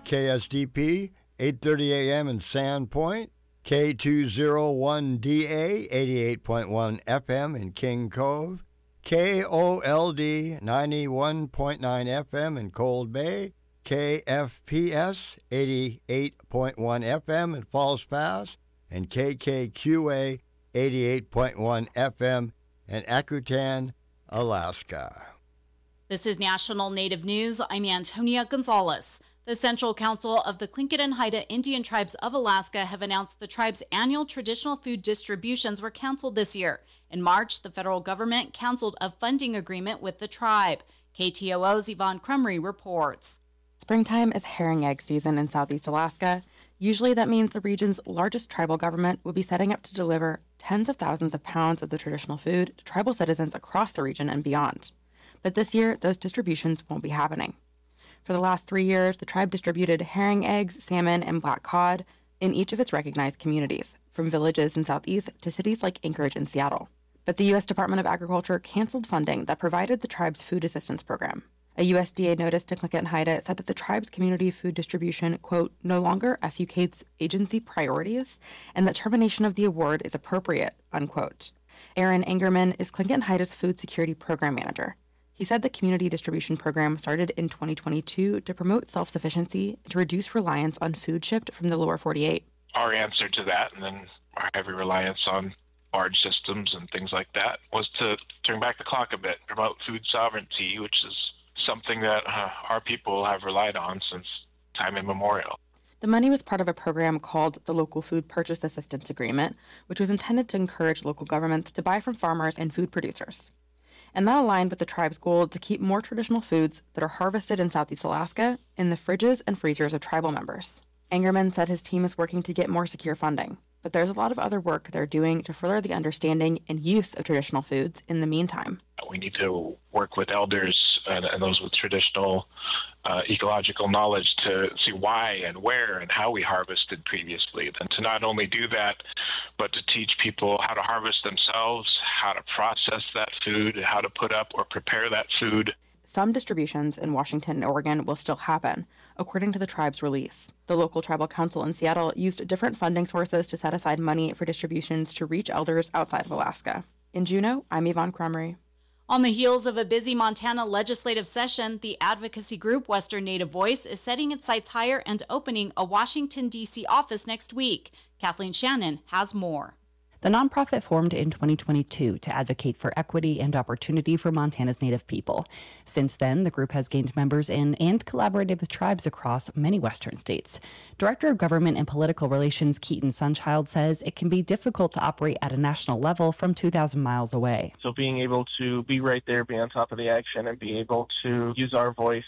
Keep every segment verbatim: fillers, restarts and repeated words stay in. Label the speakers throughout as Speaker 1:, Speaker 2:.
Speaker 1: K S D P, eight thirty a.m. in Sandpoint, K two oh one D A, eighty-eight point one F M in King Cove, K O L D, ninety-one point nine F M in Cold Bay, K F P S, eighty-eight point one F M in Falls Pass, and K K Q A, eighty-eight point one F M in Akutan, Alaska.
Speaker 2: This is National Native News. I'm Antonia Gonzalez. The Central Council of the Tlingit and Haida Indian Tribes of Alaska have announced the tribe's annual traditional food distributions were canceled this year. In March, the federal government canceled a funding agreement with the tribe. K T O O's Yvonne Crumry reports.
Speaker 3: Springtime is herring egg season in Southeast Alaska. Usually that means the region's largest tribal government will be setting up to deliver tens of thousands of pounds of the traditional food to tribal citizens across the region and beyond. But this year, those distributions won't be happening. For the last three years, the tribe distributed herring eggs, salmon, and black cod in each of its recognized communities, from villages in Southeast to cities like Anchorage and Seattle. But the U S Department of Agriculture canceled funding that provided the tribe's food assistance program. A U S D A notice to Tlingit and Haida said that the tribe's community food distribution, quote, no longer F U K's agency priorities, and that termination of the award is appropriate, unquote. Aaron Angerman is Tlingit and Haida's food security program manager. He said the community distribution program started in twenty twenty-two to promote self-sufficiency and to reduce reliance on food shipped from the lower forty-eight.
Speaker 4: Our answer to that, and then our heavy reliance on barge systems and things like that, was to turn back the clock a bit, promote food sovereignty, which is something that uh, our people have relied on since time immemorial.
Speaker 3: The money was part of a program called the Local Food Purchase Assistance Agreement, which was intended to encourage local governments to buy from farmers and food producers. And that aligned with the tribe's goal to keep more traditional foods that are harvested in Southeast Alaska in the fridges and freezers of tribal members. Angerman said his team is working to get more secure funding, but there's a lot of other work they're doing to further the understanding and use of traditional foods in the meantime.
Speaker 4: We need to work with elders and, and those with traditional uh, ecological knowledge to see why and where and how we harvested previously. And to not only do that, but to teach people how to harvest themselves, how to process that food, how to put up or prepare that food.
Speaker 3: Some distributions in Washington and Oregon will still happen, according to the tribe's release. The local tribal council in Seattle used different funding sources to set aside money for distributions to reach elders outside of Alaska. In Juneau, I'm Yvonne Crumry.
Speaker 2: On the heels of a busy Montana legislative session, the advocacy group Western Native Voice is setting its sights higher and opening a Washington, D C office next week. Kathleen Shannon has more.
Speaker 5: The nonprofit formed in twenty twenty-two to advocate for equity and opportunity for Montana's Native people. Since then, the group has gained members in and collaborated with tribes across many Western states. Director of Government and Political Relations Keaton Sunchild says it can be difficult to operate at a national level from two thousand miles away.
Speaker 6: So being able to be right there, be on top of the action, and be able to use our voice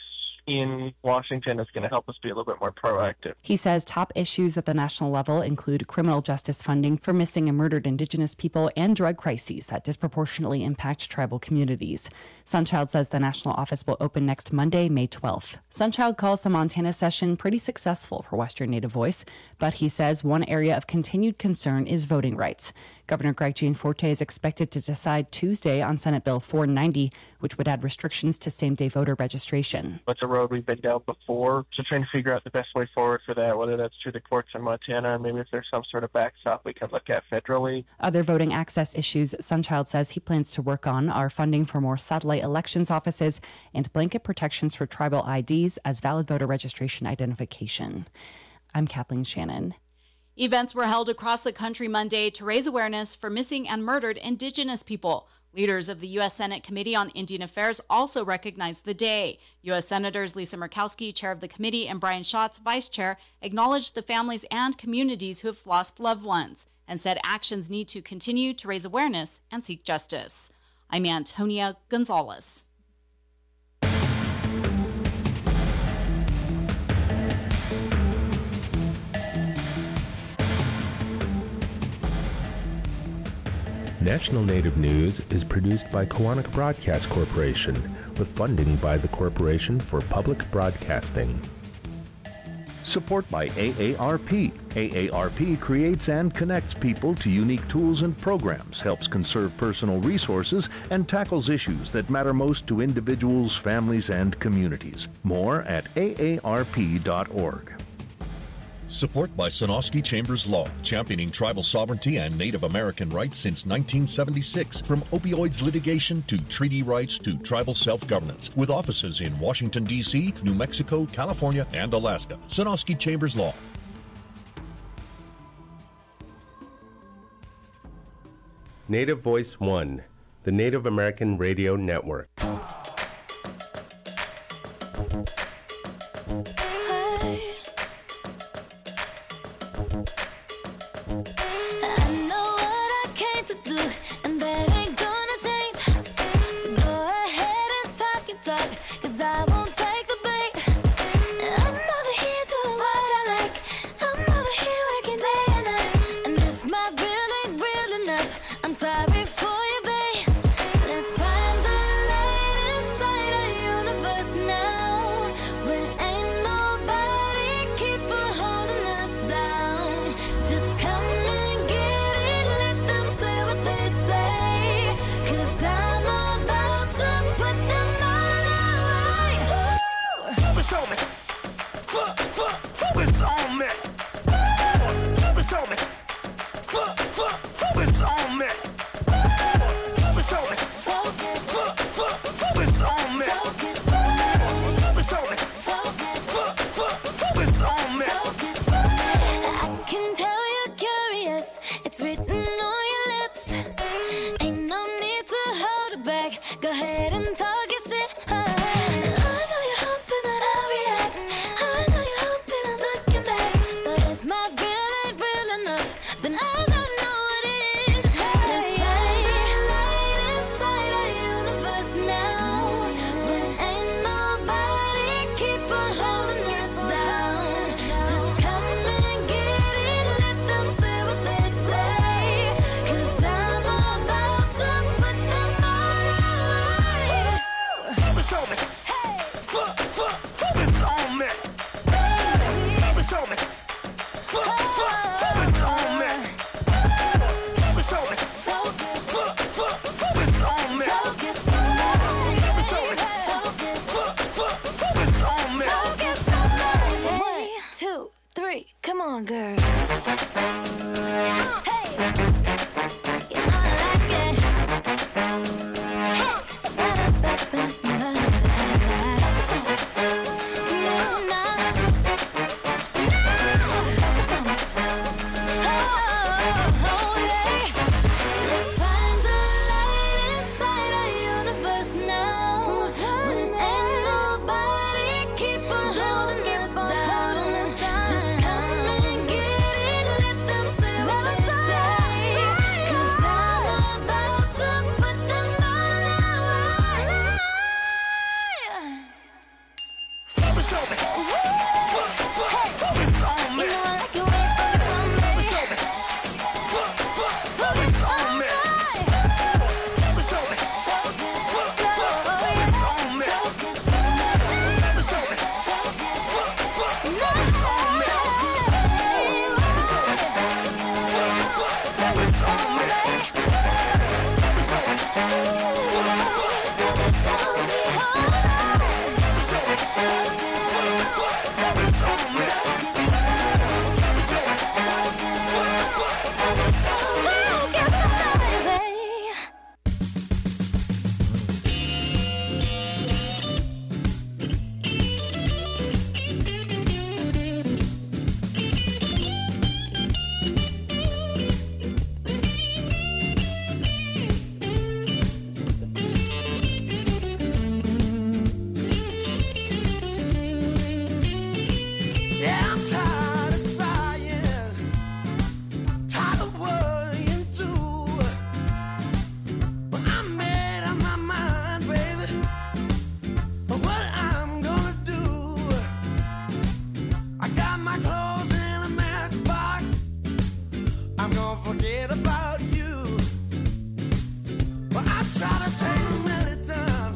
Speaker 6: in Washington is going to help us be a little bit more proactive.
Speaker 5: He says top issues at the national level include criminal justice funding for missing and murdered Indigenous people and drug crises that disproportionately impact tribal communities. Sunchild says the national office will open next Monday, May twelfth. Sunchild calls the Montana session pretty successful for Western Native Voice, but he says one area of continued concern is voting rights. Governor Greg Gianforte is expected to decide Tuesday on Senate Bill four ninety, which would add restrictions to same-day voter registration.
Speaker 6: It's a road we've been down before, so trying to figure out the best way forward for that, whether that's through the courts in Montana, and maybe if there's some sort of backstop we can look at federally.
Speaker 5: Other voting access issues Sunchild says he plans to work on are funding for more satellite elections offices and blanket protections for tribal I Ds as valid voter registration identification. I'm Kathleen Shannon.
Speaker 2: Events were held across the country Monday to raise awareness for missing and murdered Indigenous people. Leaders of the U S Senate Committee on Indian Affairs also recognized the day. U S Senators Lisa Murkowski, chair of the committee, and Brian Schatz, vice chair, acknowledged the families and communities who have lost loved ones and said actions need to continue to raise awareness and seek justice. I'm Antonia Gonzalez.
Speaker 7: National Native News is produced by Kawanak Broadcast Corporation with funding by the Corporation for Public Broadcasting.
Speaker 8: Support by A A R P. A A R P creates and connects people to unique tools and programs, helps conserve personal resources, and tackles issues that matter most to individuals, families, and communities. More at A A R P dot org.
Speaker 9: Support by Sonosky Chambers Law, championing tribal sovereignty and Native American rights since nineteen seventy-six. From opioids litigation to treaty rights to tribal self-governance. With offices in Washington, D C, New Mexico, California, and Alaska. Sonosky Chambers Law.
Speaker 7: Native Voice One, the Native American Radio Network.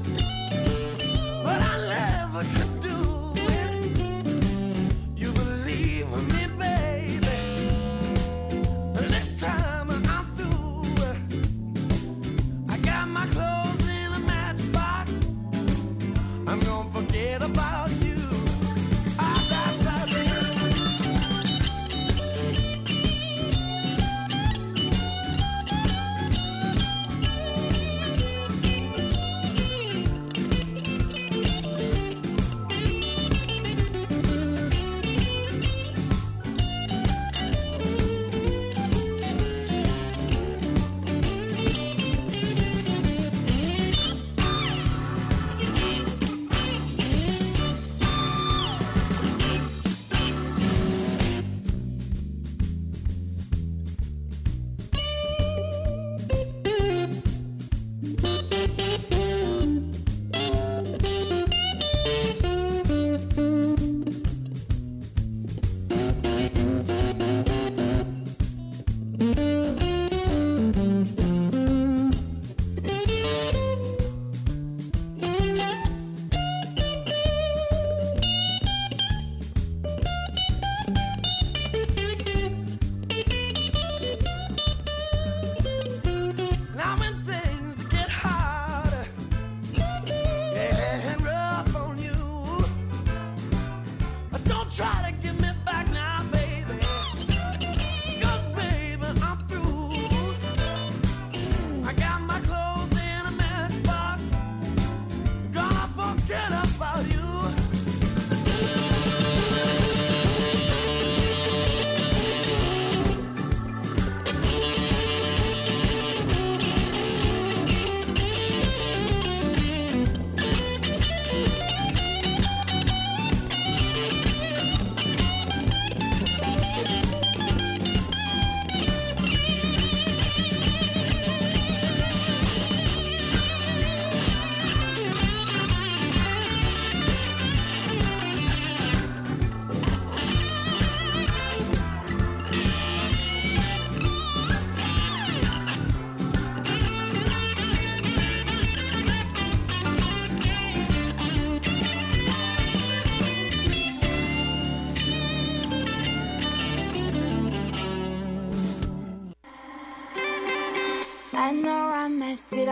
Speaker 10: Believe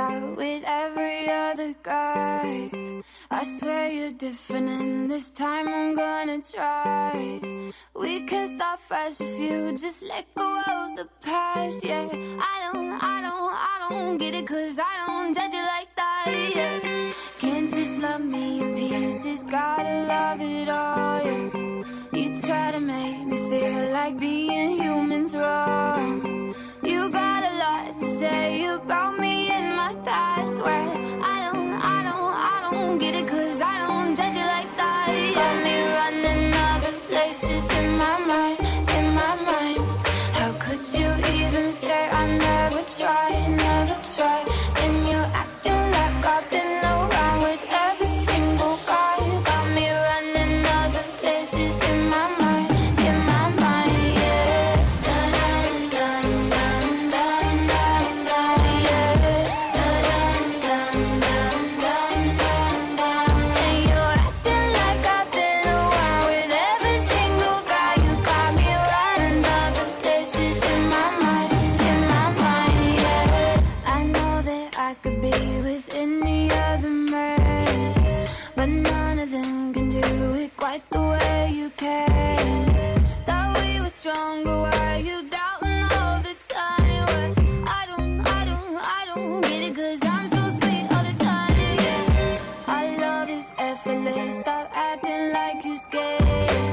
Speaker 10: out with every other guy. I swear you're different and this time I'm gonna try. We can start fresh if you just let go of the past, yeah. I don't, I don't, I don't get it cause I don't judge you like that, yeah. Can't just love me in pieces, gotta love it all, yeah. You try to make me feel like being human's wrong. You got a lot to say about me in my past, where I don't, I don't, I don't get it cause I don't judge you like that, yeah. Got me running other places in my mind, in my mind. How could you even say I never tried, never tried? And you're acting like I've been around with every single guy. You got me running other places in my mind, in my mind, yeah. Dun, dun, dun, dun, dun, dun, yeah. Dun, dun, dun, dun, dun, dun. And you're acting like I've been around with every single guy. You got me running other places in my mind, in my mind, yeah. I know that I could be with any other man, but none of them can do it quite the way you can. Thought we were stronger, why you doubting all the time? Well, I don't, I don't, I don't get it cause I'm so sweet all the time, yeah. Our love is effortless, stop acting like you're scared.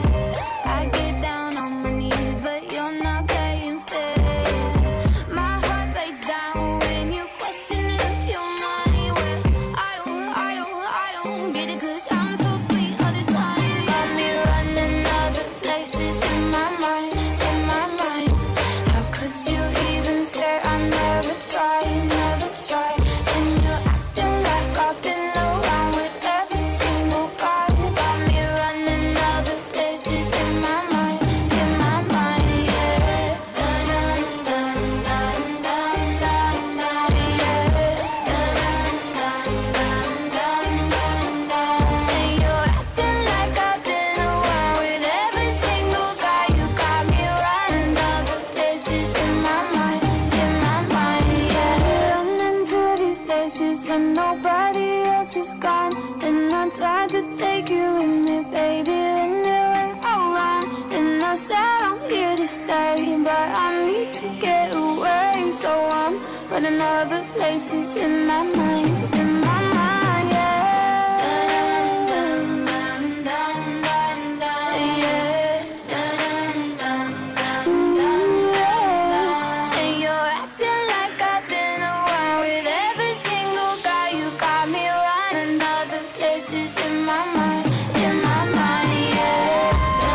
Speaker 10: I get down on my knees, but you're not playing fair. My heart breaks down when you question if you're mine. Well, I don't, I don't, I don't get it cause I'm so sweet all the time. Got me running other places in my mind, in my mind. How could you even say I never tried, never tried? And you're acting like I've been around with every single guy. You got me running other places in my mind, in my mind, yeah. Dun, dun, dun, dun, dun, dun, yeah. Dun, dun, dun, dun, dun, dun. And you're acting like I've been around with every single guy. You got me running other places in my mind, in my mind, yeah. Running to these places when nobody else is gone. And I tried to take you with me, baby, and you went all wrong. And I said I'm here to stay, but I need to get away. So I'm running other places in my mind, in my mind, yeah. Dun, dun, dun, dun, dun, yeah. Dun, dun, dun, dun, yeah. And you're acting like I've been around with every single guy. You got me running other places in my mind, in my mind, yeah.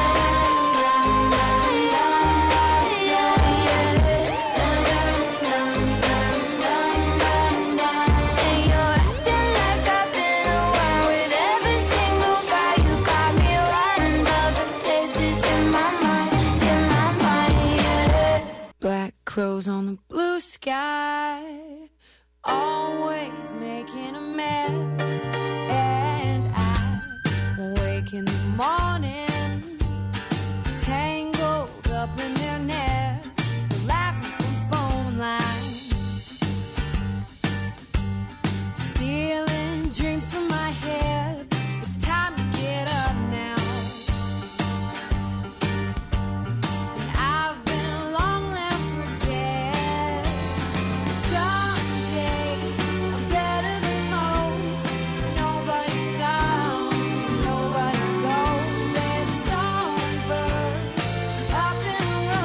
Speaker 10: Dun, dun, dun, dun, yeah, yeah. Dun, dun, dun, dun, dun. And you're acting like I've been around with every single guy. You got me running other places in my mind, in my mind, yeah. Black crows on the blue sky, always making a mess. And I wake in the morning, tangled up in their nets, laughing from phone lines, stealing dreams from my head. It's time to get up now. And I've been long left for dead. Some days are better than most. Nobody comes, nobody goes. There's songbirds up in a row.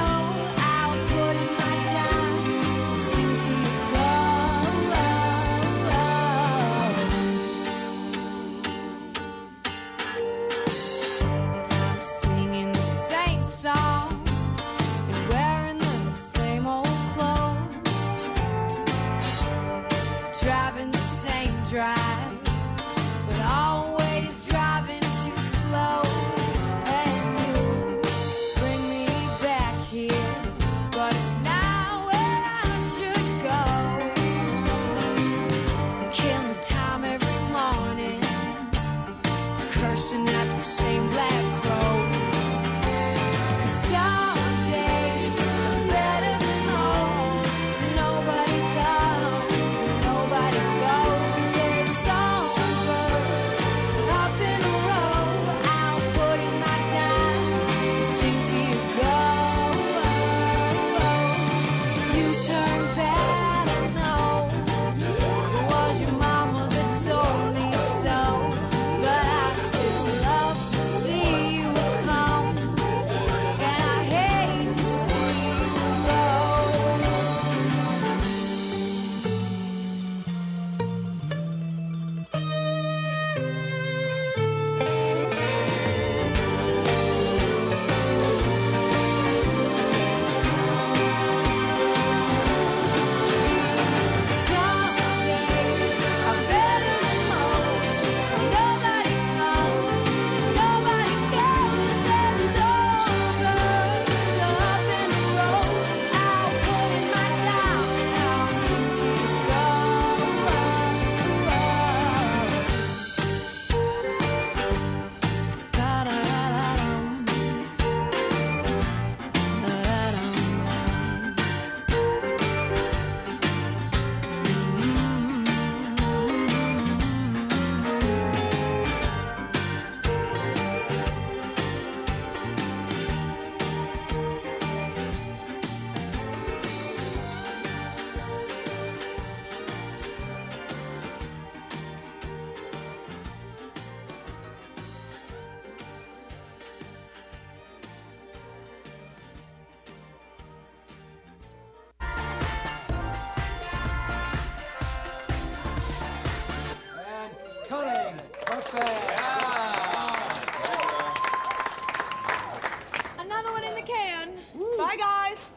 Speaker 11: Bye, guys.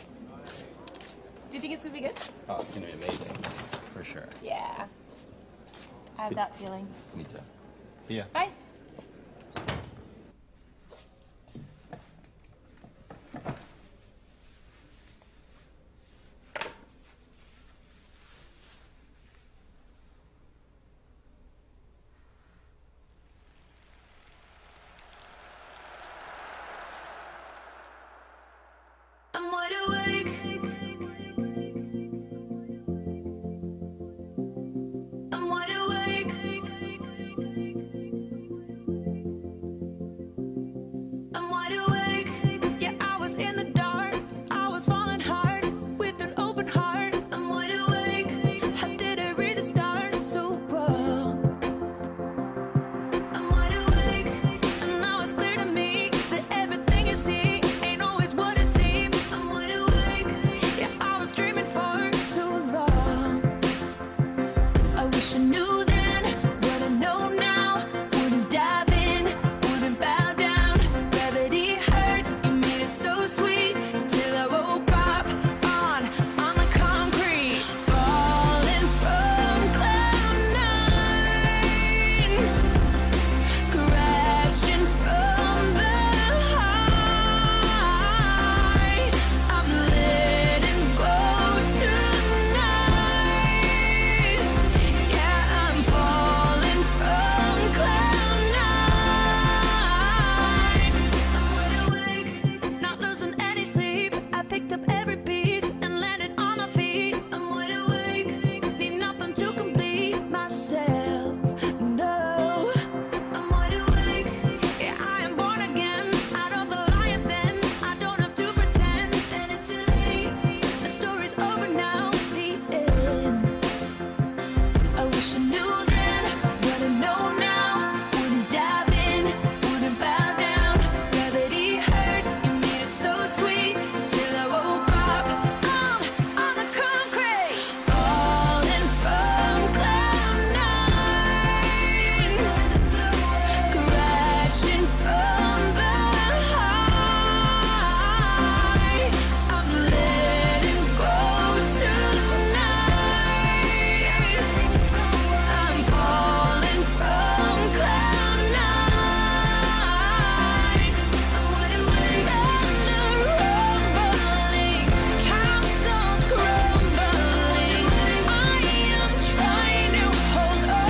Speaker 11: Do you think it's gonna be good?
Speaker 12: Oh, it's gonna be amazing, for sure.
Speaker 11: Yeah. I have
Speaker 12: See-
Speaker 11: that feeling.
Speaker 12: Me too. See ya.
Speaker 11: Bye.
Speaker 10: I'm wide awake. I'm wide awake. I'm wide awake. Yeah, I was in the dark. I was falling hard with an open heart. I'm wide awake. How did I read the stars so well? I'm wide awake. And now it's clear to me that everything you see ain't always what it seems. I'm wide awake. Yeah, I was dreaming for so long. I wish I knew then what I know now. Wouldn't dive in, wouldn't bow down. Gravity hurts, it made it so sweet. Till I woke up on, on the concrete. Falling from cloud nine. Crashing from the high. I'm letting go tonight. Yeah, I'm falling from cloud nine. I'm wide awake, not losing any sleep. I picked up every piece and landed on my feet. I'm wide awake, need nothing to complete myself. No, I'm wide awake. Yeah, I am born again out of the lion's den. I don't have to pretend that it's too late. The story's over now, the end. I wish I knew then what I know now. Wouldn't dive in, wouldn't bow down. Gravity hurts, it made it so sweet. Till I woke up on, on the concrete. Falling from cloud nine. Crashing from the high. I'm letting go tonight. I'm falling from cloud nine. I'm wide awake. Thunder rumbling, castles crumbling. I am trying to hold on.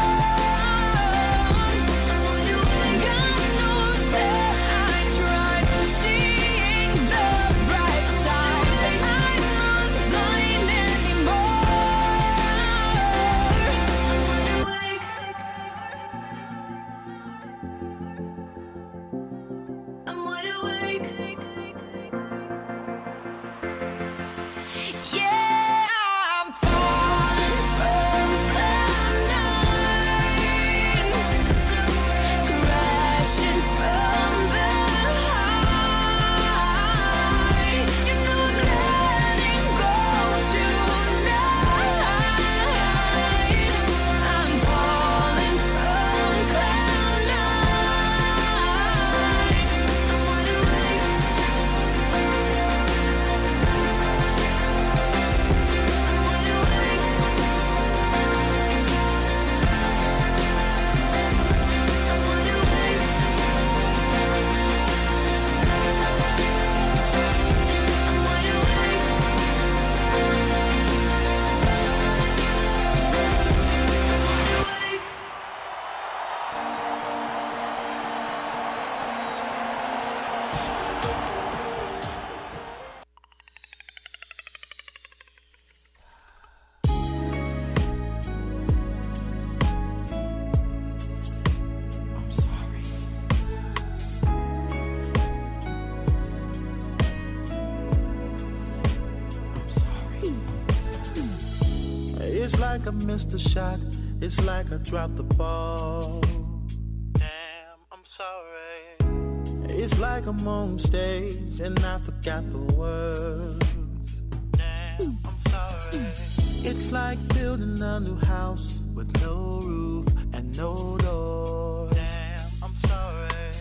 Speaker 10: I'm wide awake. God knows that I tried seeing the bright side. I'm not blind anymore. I'm wide awake. I'm wide awake. Yeah, I'm falling from cloud nine. Crashing from the high. You know I'm letting go tonight. I'm falling from cloud nine. I'm wide awake.
Speaker 13: It's like I missed a shot. It's like I dropped the ball. Damn, I'm sorry. It's like I'm on stage and I forgot the words. Damn, I'm sorry. It's like building a new house with no roof and no doors. Damn, I'm sorry.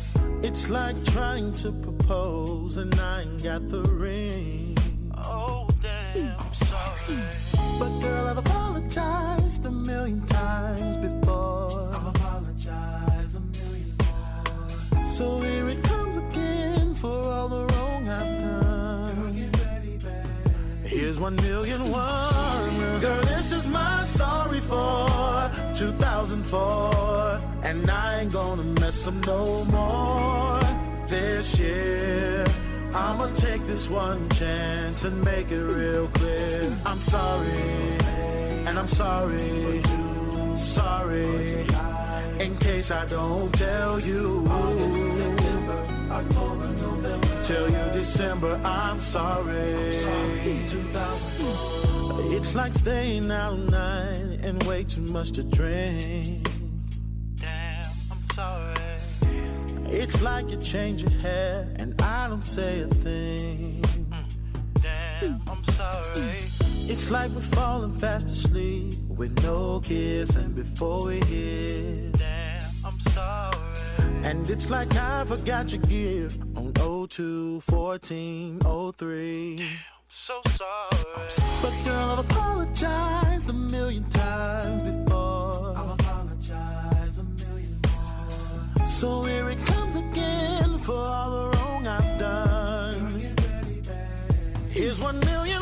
Speaker 13: It's like trying to propose and I ain't got the ring. Oh, damn, I'm sorry. But girl, I've apologized a million times before. I've apologized a million more. So here it comes again for all the wrong I've done. Girl, get ready, babe. Here's one million one. Girl, this is my sorry for two thousand four. And I ain't gonna mess up no more this year. I'ma take this one chance and make it real clear. I'm sorry, and I'm sorry, sorry, in case I don't tell you. August, September, October, November, till you December, I'm sorry. I'm sorry, two thousand four. It's like staying out all night and way too much to drink. Damn, I'm sorry. It's like you change your hair and I don't say a thing. Mm, damn, I'm sorry. It's like we're falling fast asleep with no kiss and before we hit. Damn, I'm sorry. And it's like I forgot your gift on oh two fourteen oh three. Damn, so sorry. But girl, I've apologized a million times before. I've apologized a million more. So here it comes again for all the wrong I've done. Ready, here's one million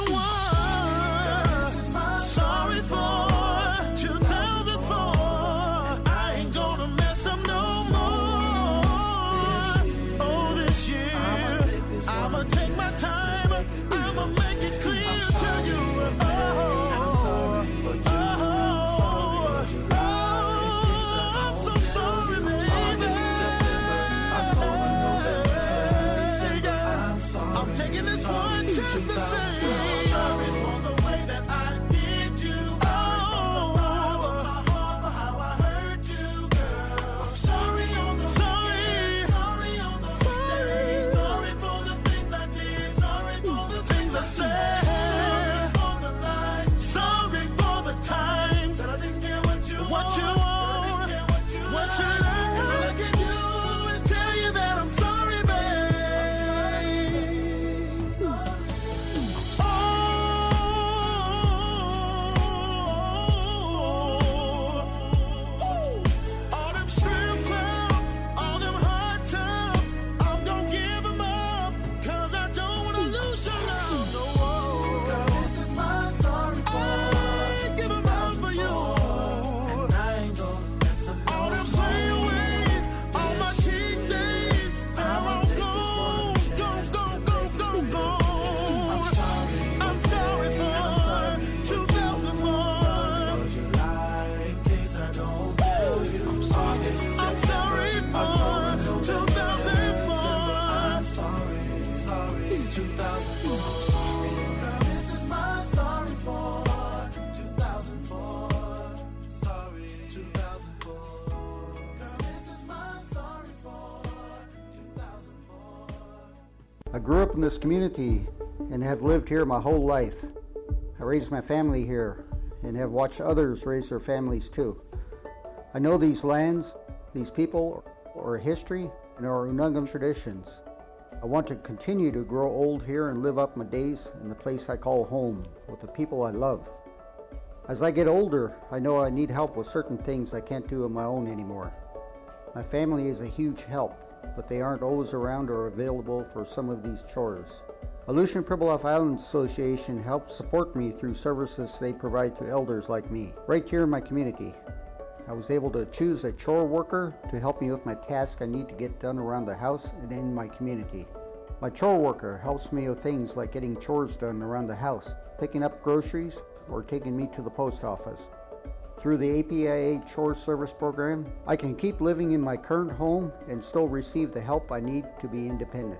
Speaker 13: one. Sorry for two thousand four. I ain't gonna mess up no more. Oh, this year I'ma take my time. I'ma make it clear to you. Oh, I'm sorry for you. Oh, oh, I'm so sorry, baby. I'm taking this one just to say sorry for the way that I did you. Oh, how I hurt you, girl. I'm sorry on the sorry, sorry on the sorry, sorry for the things I did, sorry for the things I said, sorry for the lies, sorry for the times that I didn't get what you what you want, what you what you like. All I can do is tell you that I'm sorry, babe.
Speaker 14: I grew up in this community and have lived here my whole life. I raised my family here and have watched others raise their families too. I know these lands, these people, our history, and our Unungam traditions. I want to continue to grow old here and live up my days in the place I call home with the people I love. As I get older, I know I need help with certain things I can't do on my own anymore. My family is a huge help, but they aren't always around or available for some of these chores. Aleutian Pribilof Islands Association helps support me through services they provide to elders like me, right here in my community. I was able to choose a chore worker to help me with my task I need to get done around the house and in my community. My chore worker helps me with things like getting chores done around the house, picking up groceries, or taking me to the post office. Through the A P I A Chore Service Program, I can keep living in my current home and still receive the help I need to be independent.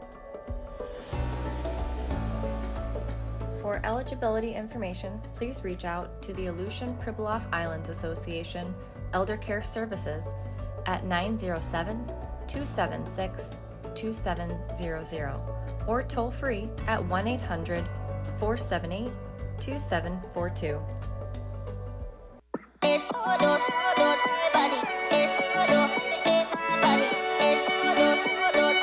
Speaker 15: For eligibility information, please reach out to the Aleutian Pribilof Islands Association Elder Care Services at nine zero seven, two seven six, two seven zero zero or toll free at one eight hundred, four seven eight, two seven four two.
Speaker 10: It's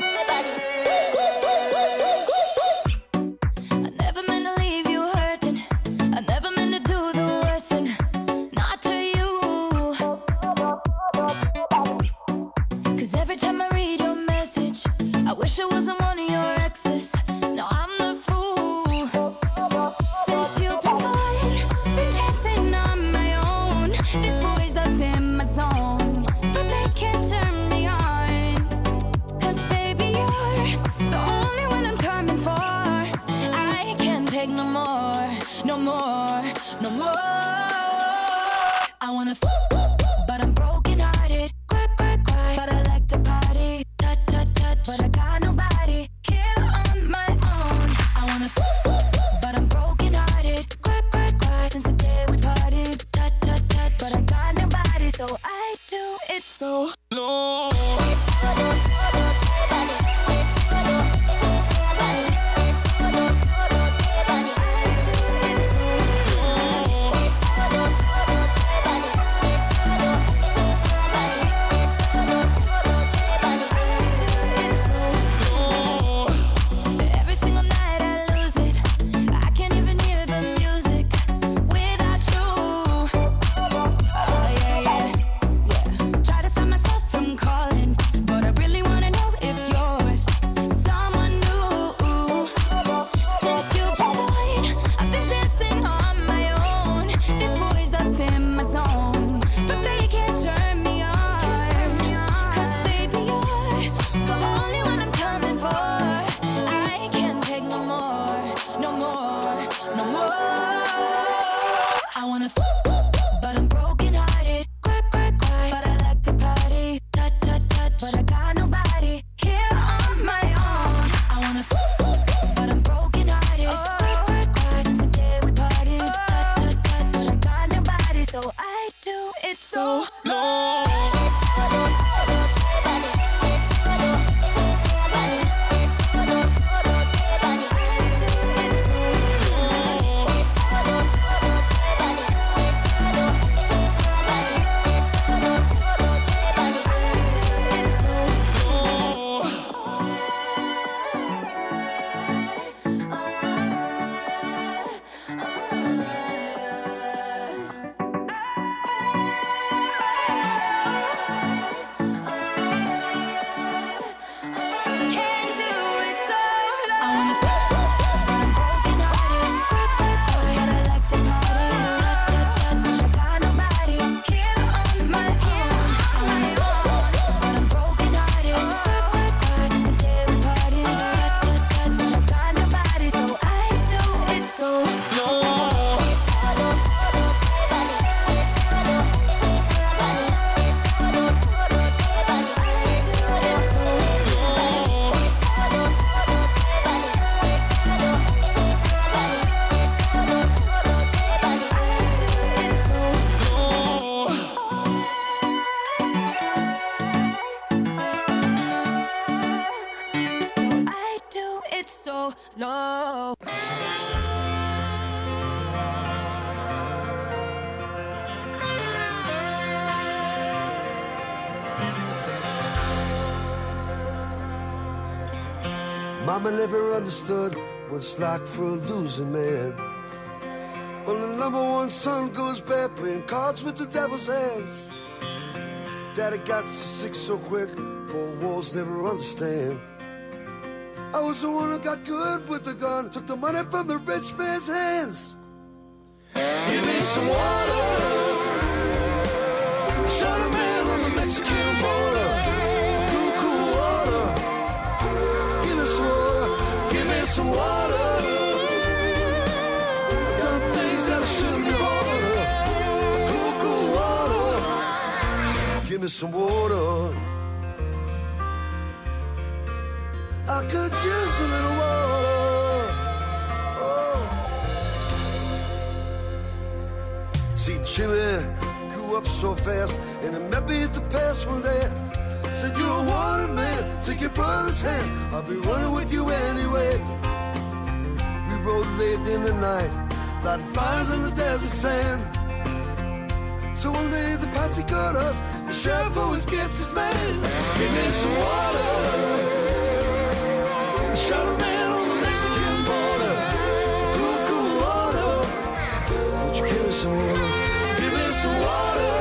Speaker 10: so low.
Speaker 16: Mama never understood what it's like for a losing man. When the number one son goes bad, playing cards with the devil's hands. Daddy got so sick so quick, four walls never understand. I was the one who got good with the gun, took the money from the rich man's hands. Give me some water, shot a man on the Mexican border. Cool, cool water. Give me some water, give me some water. Done things that I shouldn't have ordered. Cool, cool water. Give me some water. I could use a little water. Oh. See, Jimmy grew up so fast, and he met me at the pass one day. Said, you're a wanted man, take your brother's hand, I'll be running with you anyway. We rode late in the night, lighting fires in the desert sand. So one day the posse got us, the sheriff always gets his man. Give me some water. Shot a man on the Mexican border. Cool, cool water. Won't you give me some water? Give me some water.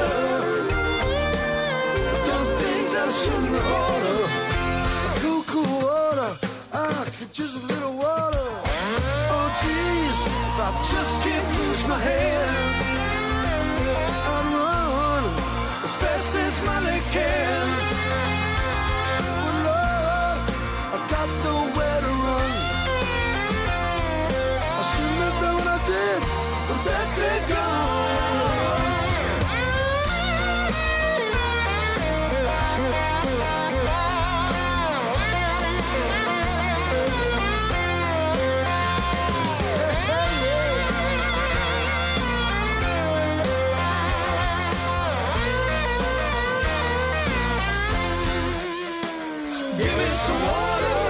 Speaker 16: I've done things that I shouldn't have ordered. Cool, cool water. I could use a little water. Oh, jeez, if I just can't lose my hands, I'd run as fast as my legs can. But Lord, I've got nowhere to run. I shouldn't have done what I did, but that they're gone. Give me some water.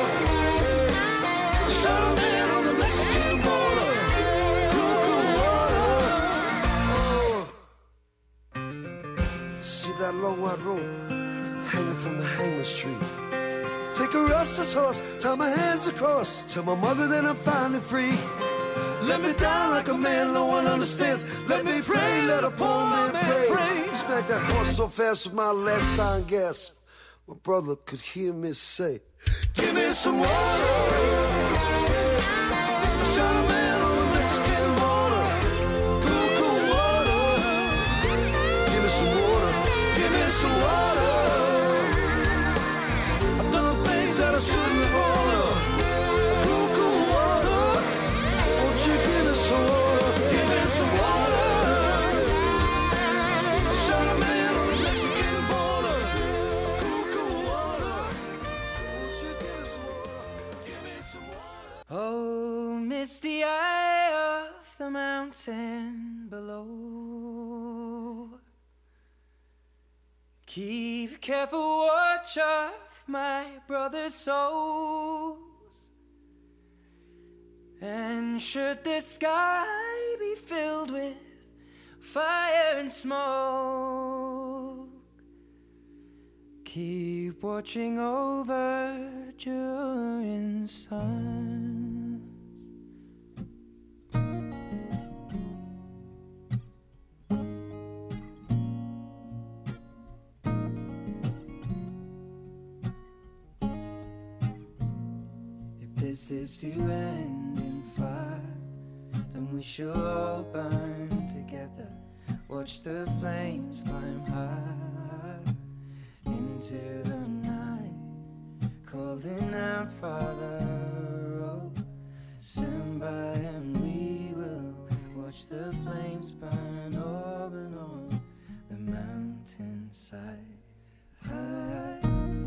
Speaker 16: Shot a man on the Mexican border. Cool, cool water. Oh. See that long white rope hanging from the hangman's tree. Take a restless horse, tie my hands across, tell my mother that I'm finally free. Let me down like a man no one understands. Let me pray, let a poor man pray. Smack that horse so fast with my last dying gasp, my brother could hear me say, give me some water. I shot a man on the Mexican border. Cool, cool water. Give me some water. Give me some water. I've done things that I shouldn't have ordered. Cool, cool water. Won't you give me some water? Give me some water. I shot a man on the Mexican border. Cool, cool water. Won't you give me some water? Give me some water.
Speaker 17: Oh, misty eye of the mountain below, keep careful watch of my brother's souls. And should the sky be filled with fire and smoke, keep watching over during suns. If this is to end in fire, then we should all burn together. Watch the flames climb high into the night, calling out, Father, oh, stand by and we will watch the flames burn over and on the mountainside. High.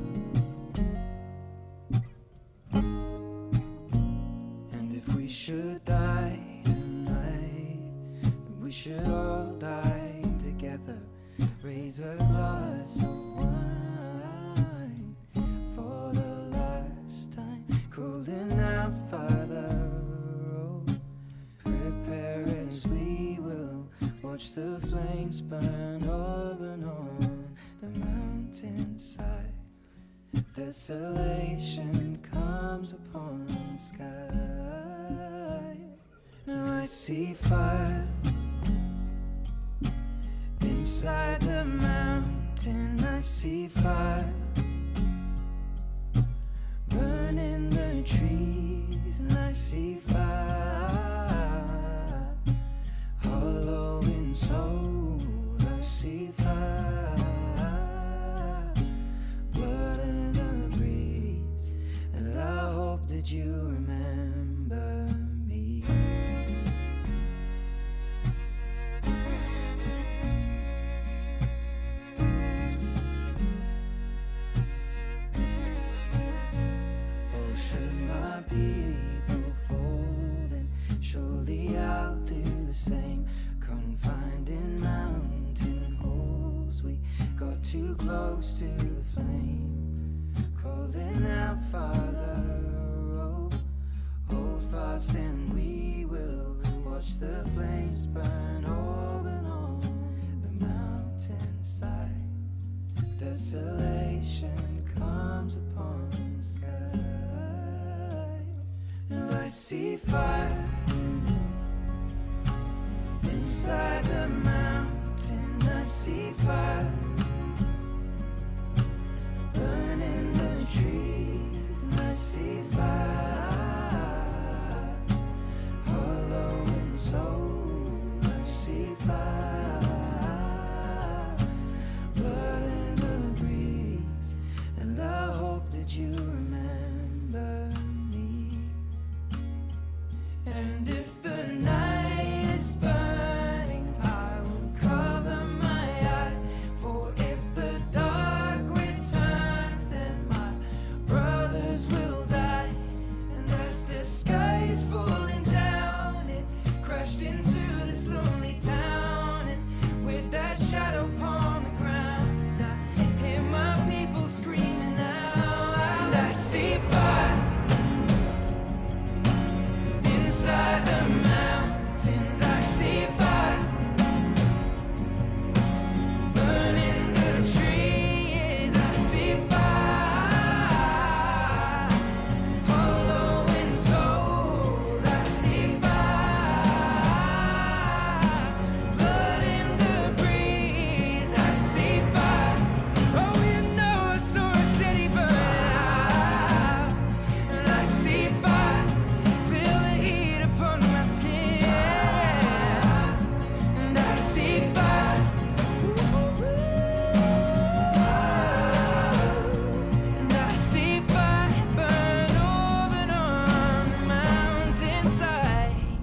Speaker 17: And if we should die tonight, we should all die together. Raise a glass of wine for the last time, calling out. flames burn open on the mountainside. Desolation comes upon the sky. Now I see fire inside the mountain. I see fire burning the trees, and I see fire hollow in soul. I see fire, blood in the breeze, and I hope that you remember me. Oh, should my people fold, and surely I'll do the same. Confined in mountain holes, we got too close to the flame. Calling out, Father, oh, hold fast and we will watch the flames burn open on the mountainside. Desolation comes upon the sky. Now I see fire inside the mountain. I see fire burning the trees, and I see fire hollow in soul. I see fire, blood in the breeze, and I hope that you remember me. And if the night is burning, I will cover my eyes. For if the dark returns, then my brothers will die. And as the sky is falling down, it crashed into this lonely town. And with that shadow upon the ground, I hear my people screaming out. And I see fire inside the mountains. I see fire burning the trees. I see fire hollow in souls. I see fire, blood in the breeze. I see fire. Oh, you know I saw a city burn out. And I see fire, feel the heat upon my skin. And I see fire, and I see fire burn open on the mountainside.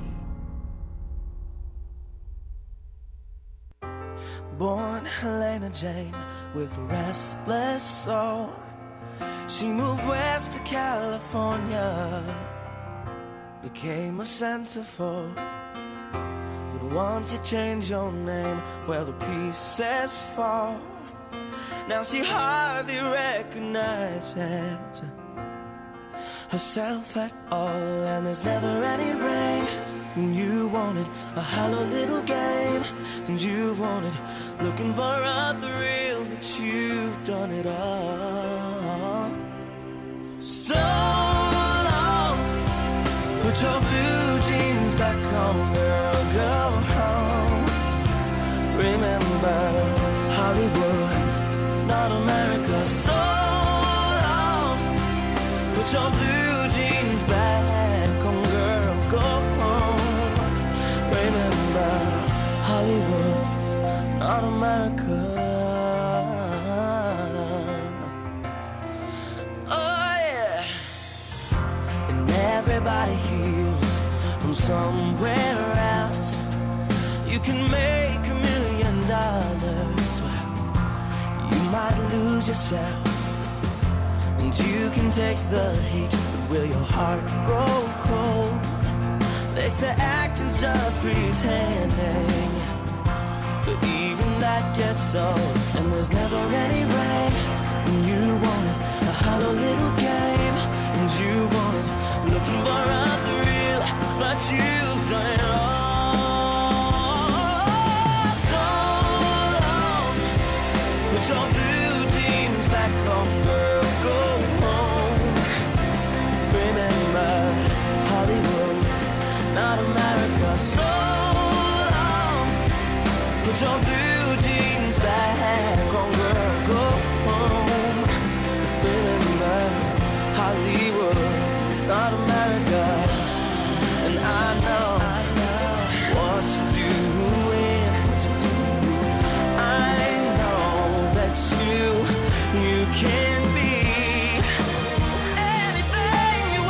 Speaker 17: Born Helena Jane with a restless soul, she moved west to California, became a centerfold. But once you change your name, well, the pieces fall. Now she hardly recognizes herself at all. And there's never any rain, and you wanted a hollow little game, and you wanted looking for a thrill, but you've done it all. So long, put your blue jeans back on, girl, go home. Remember, Hollywood's not America. So long, put your blue jeans back on, girl, go home. Remember, Hollywood's not America. Oh yeah. And everybody heals from somewhere else. You can make a million dollars, well, you might lose yourself. And you can take the heat, but will your heart grow cold? They say acting's just pretending, but even that gets old. And there's never any rain, and you wanted a hollow little game, and you wanted looking for a thrill, but you've done it all. So not America. And I know what you're doing. I know that you, you can be anything you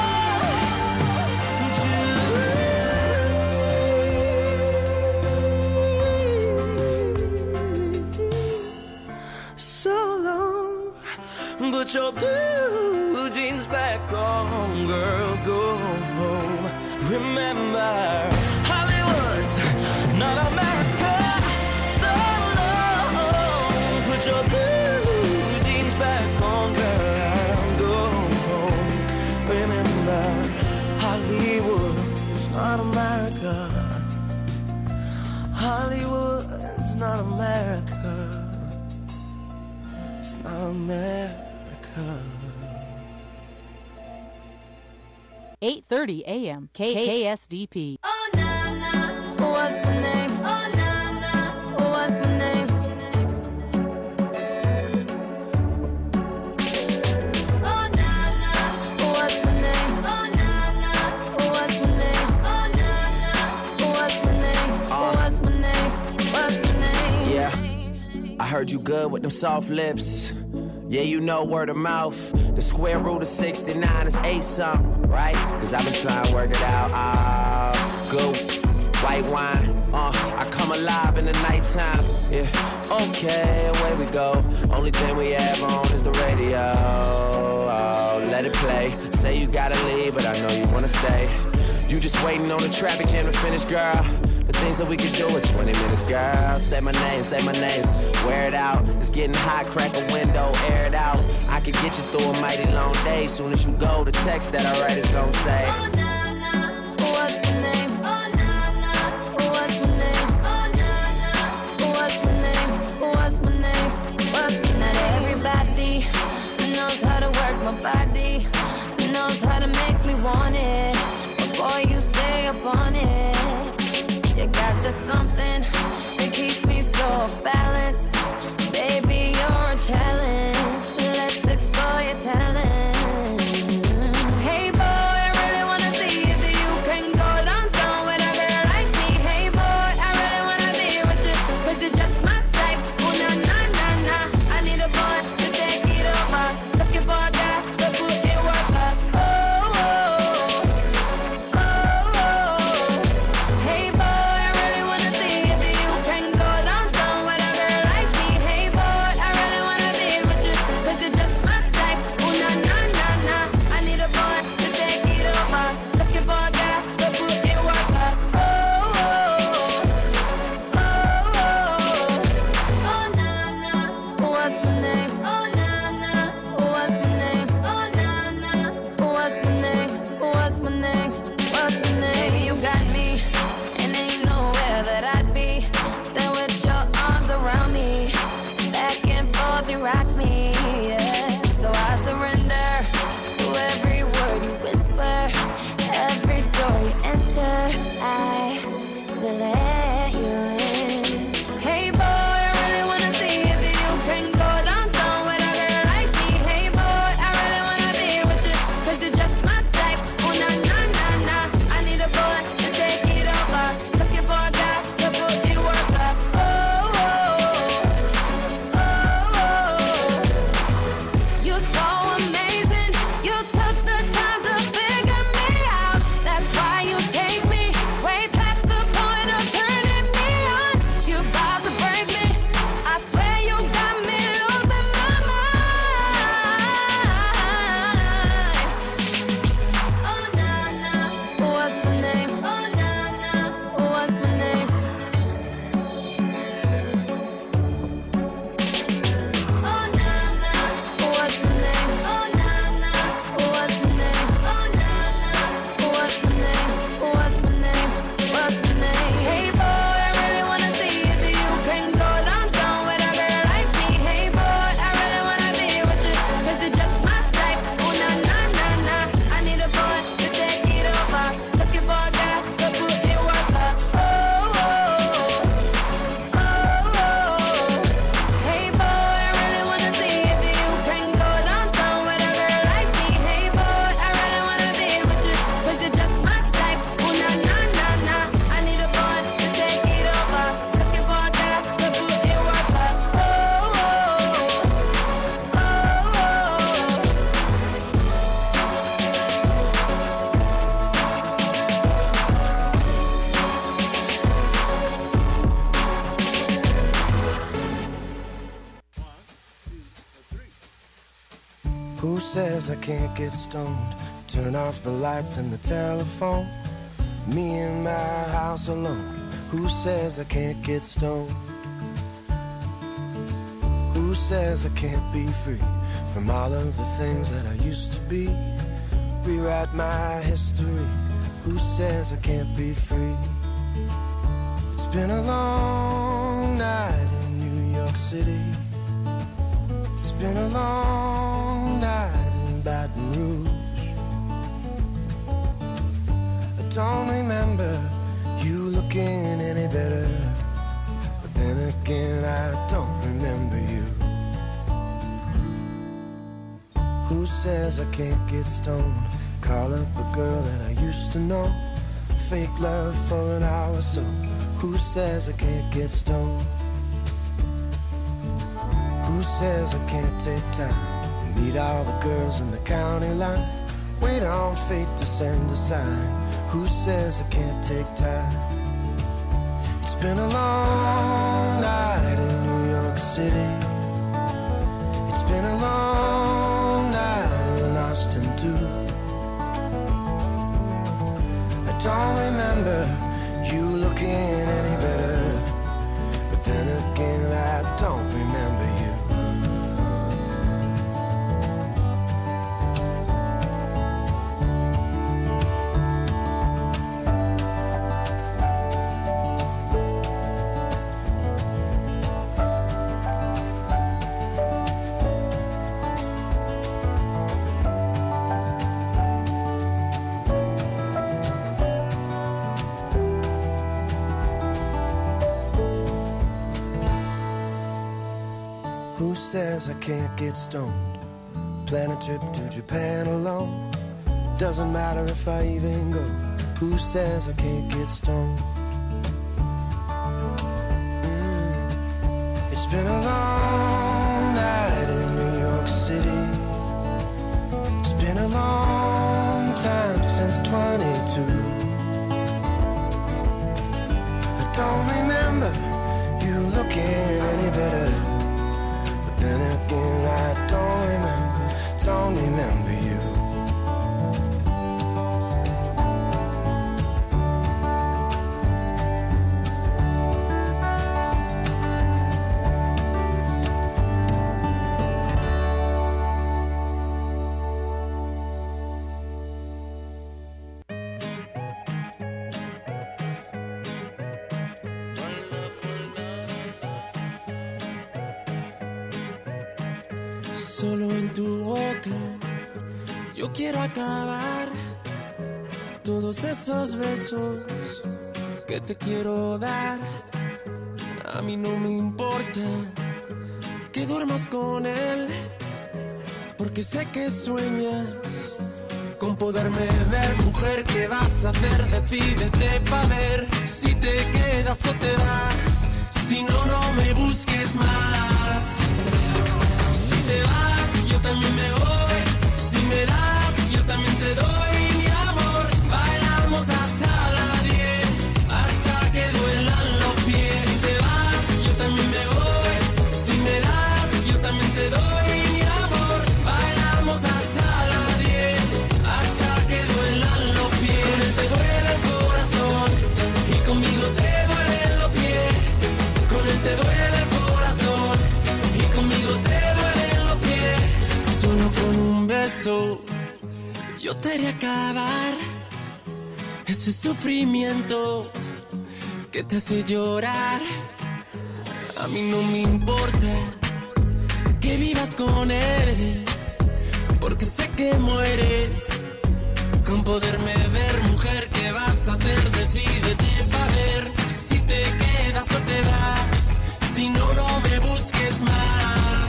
Speaker 17: want to. So long, put your blue jeans back on, girl, go home. Remember, Hollywood's not America. So long, put your blue jeans back on, girl, go home. Remember, Hollywood's not America. Hollywood's not America. It's not America.
Speaker 18: eight thirty a.m. K K S D P.
Speaker 10: Oh, na, na, what's my name? Oh, na, na, what's my name? Oh, na, na, what's my name? Oh, na, na, what's my name? Oh, na, na, what's my name? What's my name? What's my name?
Speaker 17: Yeah, I heard you good with them soft lips. Yeah, you know word of mouth. The square root of sixty-nine is eight something, right? Cause I've been trying to work it out. Ah, good white wine. Uh, I come alive in the nighttime. Yeah, okay, away we go. Only thing we have on is the radio. Oh, let it play. Say you gotta leave, but I know you wanna stay. You just waiting on the traffic jam to finish, girl. The things that we could do in twenty minutes, girl. Say my name, say my name, wear it out. It's getting hot, crack a window, air it out. I could get you through a mighty long day. Soon as you go, the text that I write is gonna say,
Speaker 10: Oh, na, na, what's my name? Oh, na, na, what's my name? Oh, na, na, what's my name? What's my name? What's my name? Everybody knows how to work my body, knows how to make me want it. But boy, you stay up on it. You got the something that keeps me so off balance. Baby, you're a challenge. Let's explore your talent. Hey boy, I really wanna
Speaker 19: says I can't get stoned? Turn off the lights and the telephone. Me in my house alone. Who says I can't get stoned? Who says I can't be free from all of the things that I used to be? Rewrite my history. Who says I can't be free? It's been a long night in New York City. It's been a long night in Baton Rouge. I don't remember you looking any better, but then again I don't remember you. Who says I can't get stoned? Call up a girl that I used to know. Fake love for an hour or so. Who says I can't get stoned? Who says I can't take time? Meet all the girls in the county line. Wait on fate to send a sign. Who says I can't take time? It's been a long night in New York City. It's been a long night in Austin too. I don't remember you looking any better, but then again I don't remember you. Who says I can't get stoned? Plan a trip to Japan alone. Doesn't matter if I even go. Who says I can't get stoned? Mm. It's been a long night in New York City. It's been a long time since twenty-two. I don't remember you looking any better. Then again, I don't remember, don't remember you.
Speaker 20: Solo en tu boca yo quiero acabar todos esos besos que te quiero dar. A mí no me importa que duermas con él, porque sé que sueñas con poderme ver. Mujer, ¿qué vas a hacer? Decídete pa' ver si te quedas o te vas. Si no, no me busques más. Si te vas, yo también me voy. Si me das, yo también te doy mi amor. Bailamos hasta las diez, hasta que duelan los pies. Si te vas, yo también me voy. Si me das, yo también te doy mi amor. Bailamos hasta las diez, hasta que duelan los pies. Con él te duele el corazón y conmigo te duelen los pies. Con él te duele el corazón y conmigo te duelen los pies. Solo con un beso yo te haré acabar ese sufrimiento que te hace llorar. A mí no me importa que vivas con él, porque sé que mueres con poderme ver. Mujer, ¿qué vas a hacer? Decídete pa' ver si te quedas o te vas. Si no, no me busques más.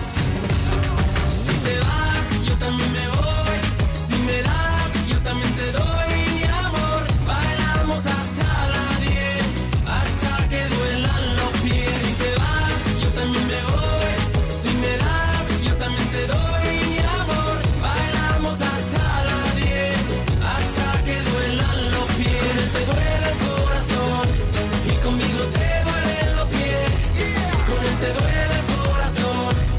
Speaker 20: Si te vas, yo también me voy. Si me das, yo también te doy mi amor. Bailamos hasta las diez, hasta que duelan los pies. Si te vas, yo también me voy. Si me das, yo también te doy mi amor. Bailamos hasta las diez, hasta que duelan los pies. Con él te duele el corazón y conmigo te duelen los pies. Con él te duele el corazón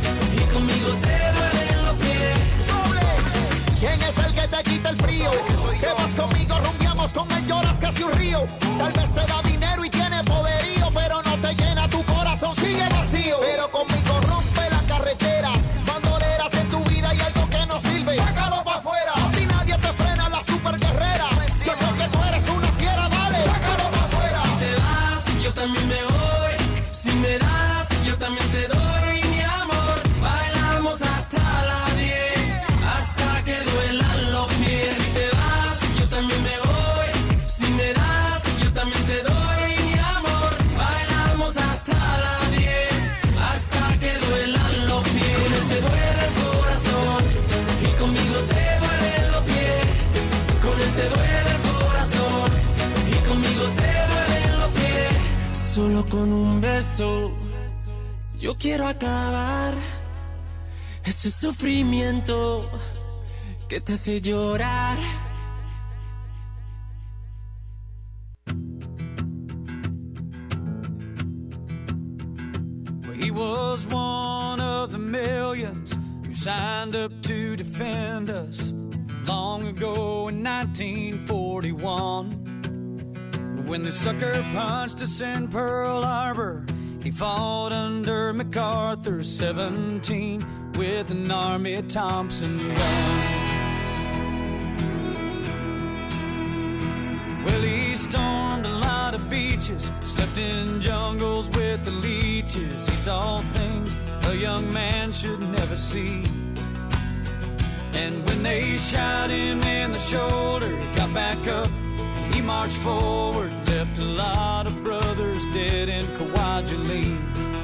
Speaker 21: un río. Tal vez te da dinero y tiene poderío, pero no te llena tu corazón, sigue vacío. Pero conmigo rompe la carretera, bandoleras en tu vida y algo que no sirve, sácalo pa' afuera. A ti nadie te frena, la super guerrera. Yo sé que tú eres una fiera, dale, sácalo pa' afuera.
Speaker 20: Si te vas, yo también me voy. Si me das, yo también te doy, mi amor. Bailamos hasta las diez, hasta que duelan los pies. Si te vas, yo también me voy. Si me das, yo también te doy, mi amor. Bailamos hasta las diez, hasta que duelan los pies. Con él te duele el corazón y conmigo te duelen los pies. Con él te duele el corazón y conmigo te duelen los pies. Solo con un beso yo quiero acabar ese sufrimiento que te hace llorar.
Speaker 22: Well, he was one of the millions who signed up to defend us long ago in nineteen forty-one. When the sucker punched us in Pearl Harbor, he fought under MacArthur seventeen with an Army Thompson gun. Well, he stormed a lot of beaches, slept in jungles with the leeches. He saw things a young man should never see. And when they shot him in the shoulder, he got back up and he marched forward, left a lot of brothers dead in Kwajalein.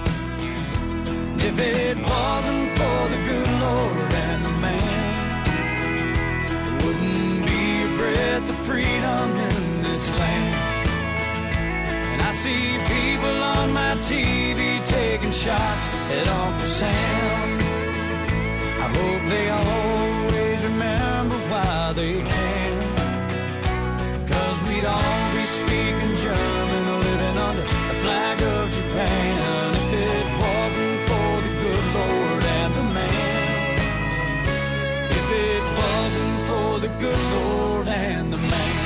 Speaker 22: If it wasn't for the good Lord and the man, there wouldn't be a breath of freedom in this land. And I see people on my T V taking shots at Uncle Sam. I hope they always remember why they can. Cause we'd all be speaking German, living under the flag of Japan, if it wasn't for the good Lord and the man. If it wasn't for the good Lord and the man.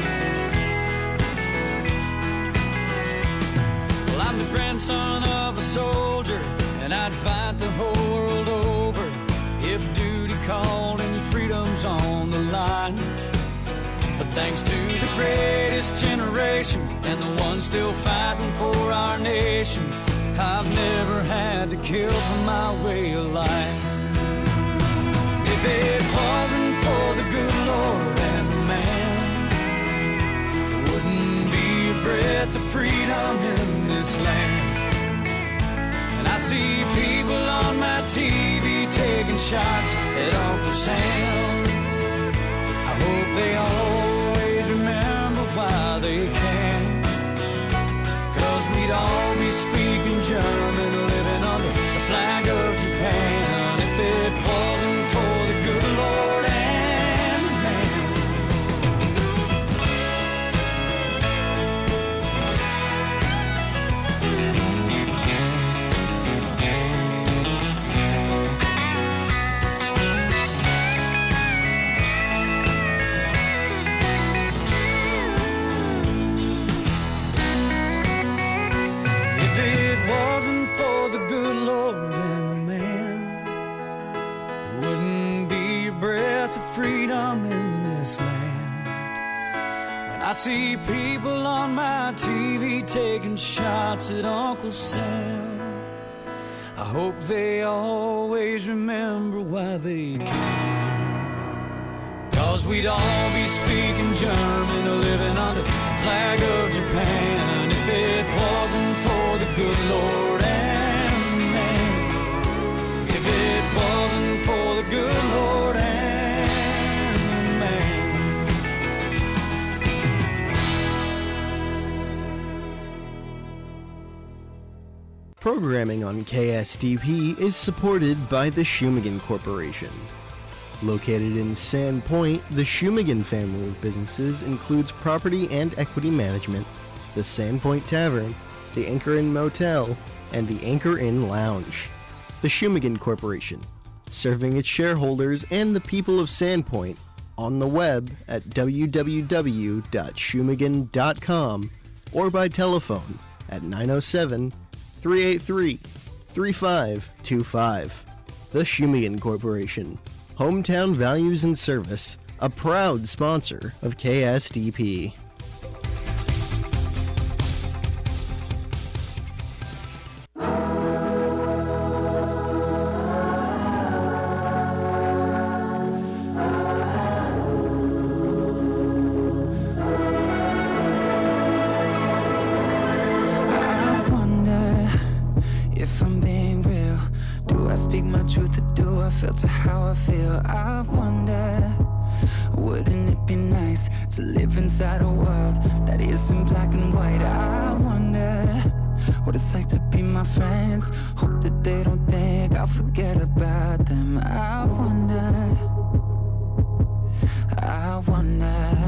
Speaker 22: Well, I'm the grandson of a soldier, and I'd fight the whole world over if duty called and freedom's on the line. But thanks to the greatest generation and the ones still fighting for our nation, I've never had to kill for my way of life. If it wasn't for the good Lord and the man, there wouldn't be a breath of freedom in this land. And I see people on my T V taking shots at Uncle Sam. I hope they always remember why they can. Cause we'd all be speaking German, living under the flag of Japan, if it wasn't for the good Lord and the man. Freedom in this land. When I see people on my T V taking shots at Uncle Sam, I hope they always remember why they came. Cause we'd all be speaking German or living under the flag of Japan, if it wasn't for the good Lord and man. If it wasn't for the good Lord and
Speaker 23: Programming on K S D P is supported by the Shumagan Corporation. Located in Sand Point, the Shumagan family of businesses includes property and equity management, the Sand Point Tavern, the Anchor Inn Motel, and the Anchor Inn Lounge. The Shumagan Corporation, serving its shareholders and the people of Sand Point, on the web at w w w dot shumagen dot com or by telephone at nine oh seven, three eight three, three five two five. The Shumagen Corporation, Hometown Values and Service, a proud sponsor of K S D P.
Speaker 17: Filter how I feel. I wonder, wouldn't it be nice to live inside a world that isn't black and white? I wonder what it's like to be my friends. Hope that they don't think I'll forget about them. I wonder, I wonder.